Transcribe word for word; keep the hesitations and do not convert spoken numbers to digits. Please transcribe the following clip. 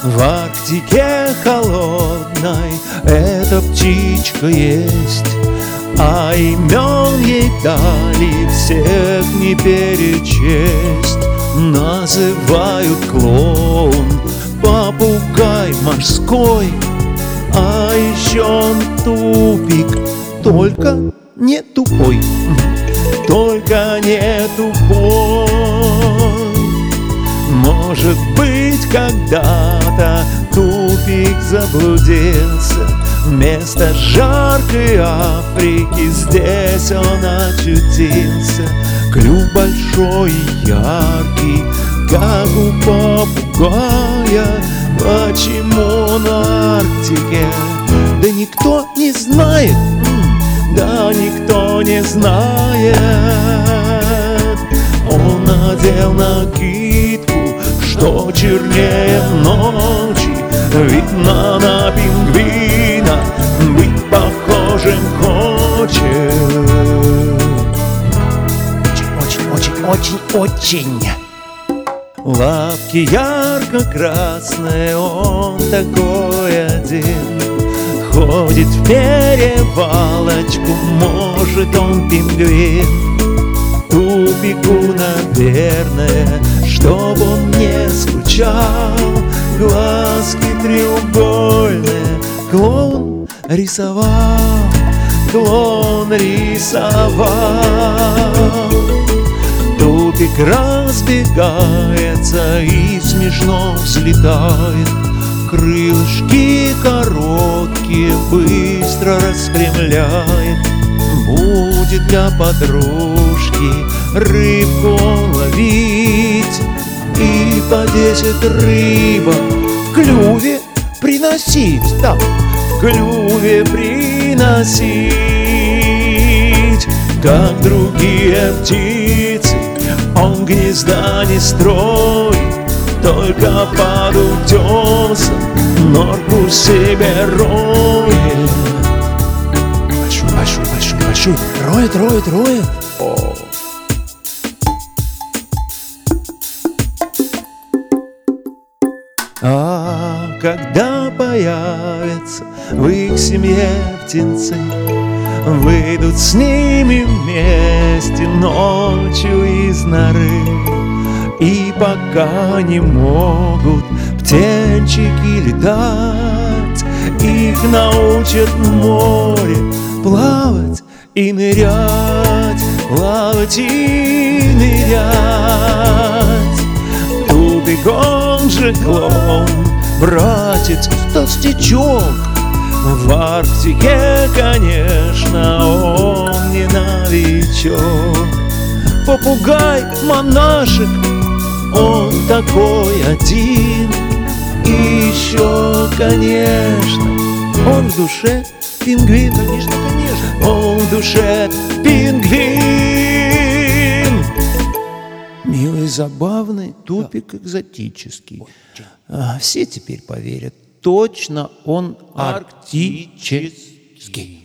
В Арктике холодной эта птичка есть, а имен ей дали всех не перечесть. Называют клоун, попугай морской, а еще он тупик, только не тупой, только не тупой. Может быть, когда-то тупик заблудился, вместо жаркой Африки здесь он очутился. Клюв большой и яркий, как у попугая. Почему на Арктике? Да никто не знает, да никто не знает. Он надел накидку, что чернее ночи. Видно на пингвина, быть похожим хочет. Очень-очень-очень-очень. Лапки ярко-красные, он такой один. Ходит в перевалочку, может, он пингвин. Тупику, наверное, чтоб он не скучал, глазки треугольные клоун рисовал, клоун рисовал. Тупик разбегается и смешно взлетает, крылышки короткие быстро распрямляет. Будет для подружки рыбку он ловить, и по десять рыбок в клюве приносить. Так, в клюве приносить. Как другие птицы, он гнезда не строит, только под утесом норку себе роет. Большой, большой, большой, большой. Роет, роет, роет. О. А когда появятся в их семье птенцы, выйдут с ними вместе ночью из норы, и пока не могут птенчики летать, их научат в море плавать и нырять, плавать и нырять. Тупик, он же клоун, братец толстячок. В Арктике, конечно, он не новичок. Попугай-монашек, он такой один. И еще, конечно, он в душе пингвин. Конечно, конечно. Он в душе пингвин. Милый, забавный, тупик экзотический. А, все теперь поверят, точно он арктический.